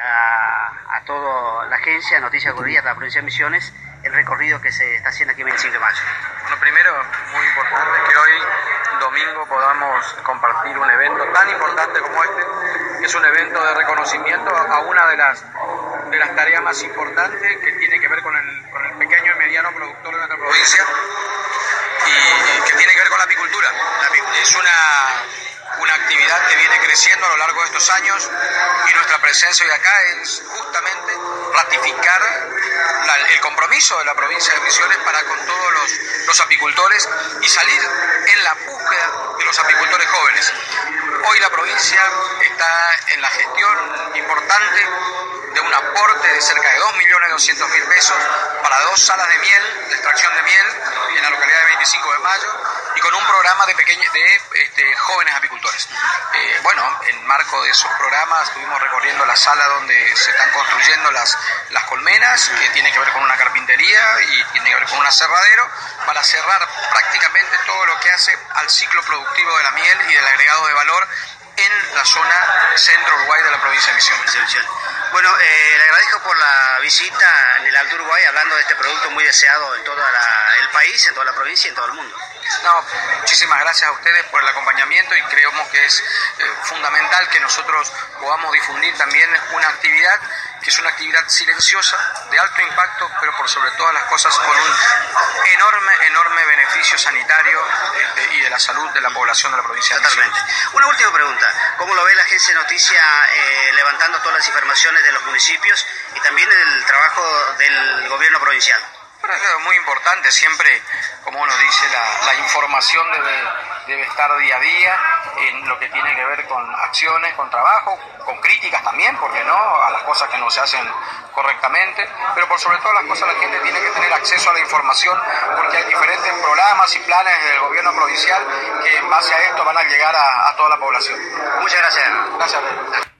a toda la agencia Noticias Corridas de la provincia de Misiones el recorrido que se está haciendo aquí el 25 de mayo. Lo primero, muy importante, que hoy domingo podamos compartir un evento tan importante como este, que es un evento de reconocimiento a una de las tareas más importantes que tiene que ver con el pequeño y mediano productor de nuestra provincia y que tiene que ver con la apicultura. Es una actividad que viene creciendo a lo largo de estos años y nuestra presencia hoy acá es justamente ratificar el compromiso de la provincia de Misiones para con todos los apicultores y salir en la búsqueda de los apicultores jóvenes. Hoy la provincia está en la gestión importante de un aporte de cerca de 2.200.000 pesos para 2 salas de miel, de extracción de miel en la localidad de 25 de Mayo y con un programa de jóvenes apicultores. En marco de esos programas estuvimos recorriendo la sala donde se están construyendo las colmenas, que tiene que ver con una carpintería y tiene que ver con un aserradero, para cerrar prácticamente todo lo que hace al ciclo productivo de la miel y del agregado de valor en la zona centro Uruguay de la provincia de Misiones. Bueno, le agradezco por la visita en el Alto Uruguay, hablando de este producto muy deseado en todo el país, en toda la provincia y en todo el mundo. No, muchísimas gracias a ustedes por el acompañamiento y creemos que es fundamental que nosotros podamos difundir también una actividad que es una actividad silenciosa, de alto impacto, pero por sobre todas las cosas con un enorme beneficio sanitario y de la salud de la población de la provincia de Misiones. Totalmente. Una última pregunta, ¿cómo lo ve la agencia de noticias levantando todas las informaciones de los municipios y también el trabajo del gobierno provincial? Bueno, es muy importante, siempre, como uno dice, la información debe estar día a día en lo que tiene que ver con acciones, con trabajo, con críticas también, ¿por qué no?, a las cosas que no se hacen correctamente, pero por sobre todas las cosas la gente tiene que tener acceso a la información porque hay diferentes programas y planes del gobierno provincial que en base a esto van a llegar a toda la población. Muchas gracias. Gracias a ustedes.